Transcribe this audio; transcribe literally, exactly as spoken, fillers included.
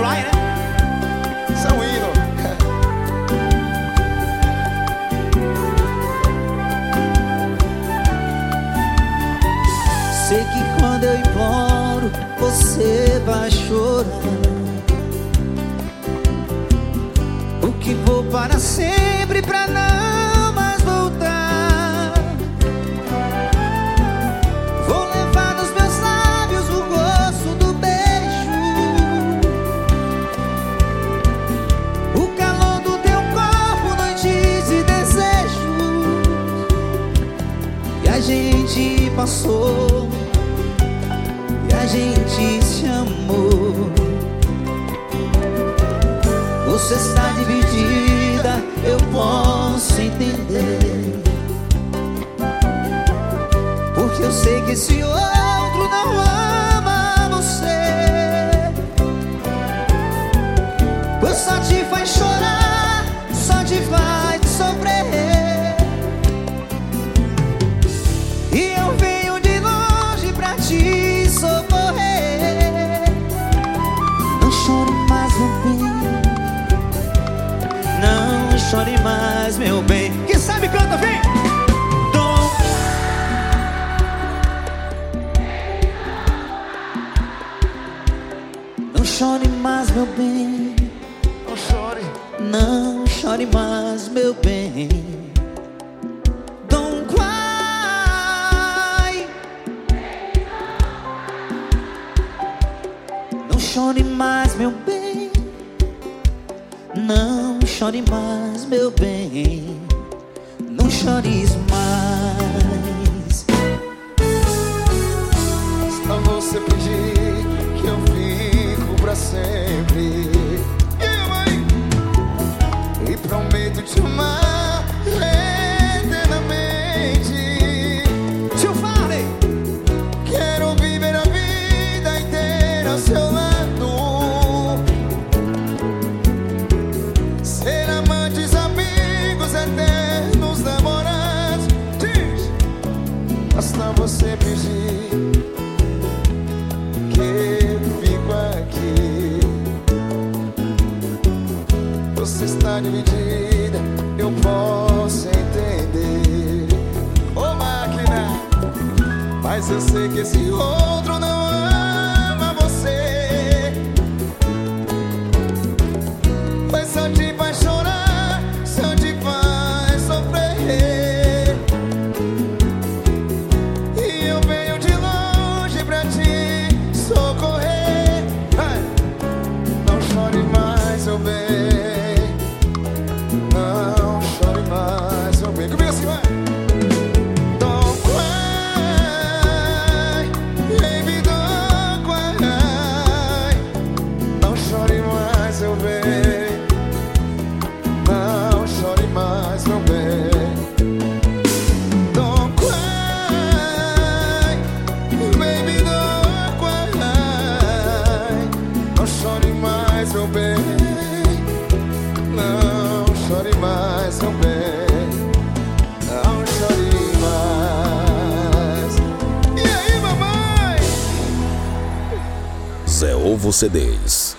praia, né? São indo. Sei que quando eu imploro, você vai chorar. O que vou para sempre pra não mais voltar. Vou levar nos meus lábios o gosto do beijo, o calor do teu corpo, noites e desejos que a gente passou, e a gente se amou. Você está dividida, eu posso entender, porque eu sei que esse outro não ama você, pois só te faz chorar, só te faz sofrer. E eu venho de longe pra te socorrer. Não chore mais, meu bem, não chore mais, meu bem. Quem sabe canta, vem! Don't... Não chore mais, meu bem, Não chore. não chore mais, meu bem. Don't cry. Não chore mais, meu bem, não chore mais, meu bem. Não chores mais. Só você pedir que eu fico pra sempre. Yeah, mãe. E prometo te amar eternamente. Tio Farley! Quero viver a vida inteira ao seu lado, ser amantes, amigos, eternos namorados. Diz. Basta você pedir que eu fico aqui. Você está dividida, eu posso entender. Ô máquina, mas eu sei que esse outro não ama você, pois só te faz chorar, só te faz sofrer. E eu venho de longe pra te socorrer. Ai, não chore mais, meu bem, não chore mais, meu bem. Comigo assim, vai. Don't cry, baby, don't cry. Não chore mais, meu bem, não chore mais, meu bem. Don't cry, baby, don't cry. Não chore mais, meu bem, não chore mais, meu bem, não chore mais. E aí, mamãe? Zé Ovo C Ds.